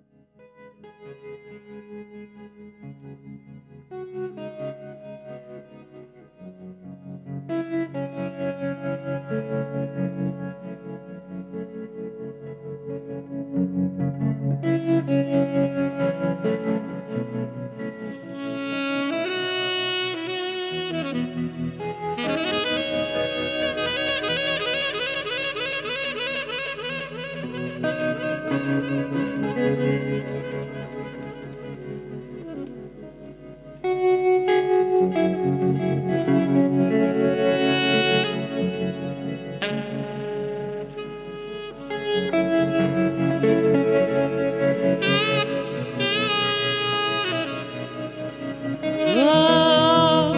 Oh,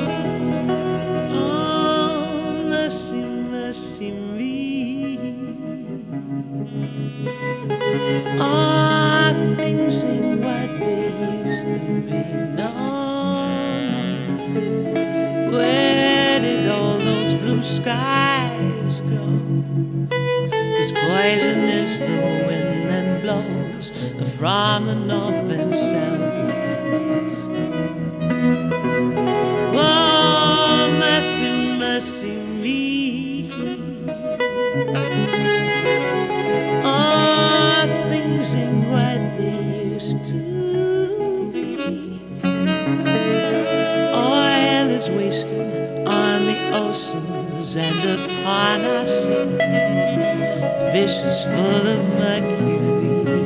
oh, mercy, mercy me. Are things ain't what they used to be? No, no. Where did all those blue skies go? 'Cause poison is the wind that blows from the north and south. Oh, mercy, mercy me. Oh, things ain't what they used to be. Oil is wasted on the oceans and upon our seas. Fish is full of mercury.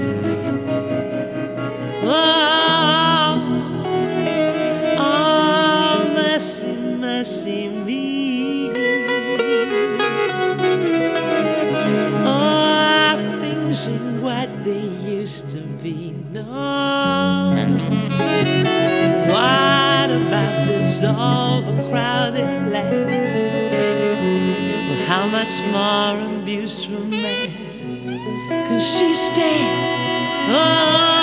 Oh, oh, mercy, mercy me. Oh, things ain't what they used to be. No, no. What about this overcrowded land? Well, how much more abuse from man can she stand? Oh,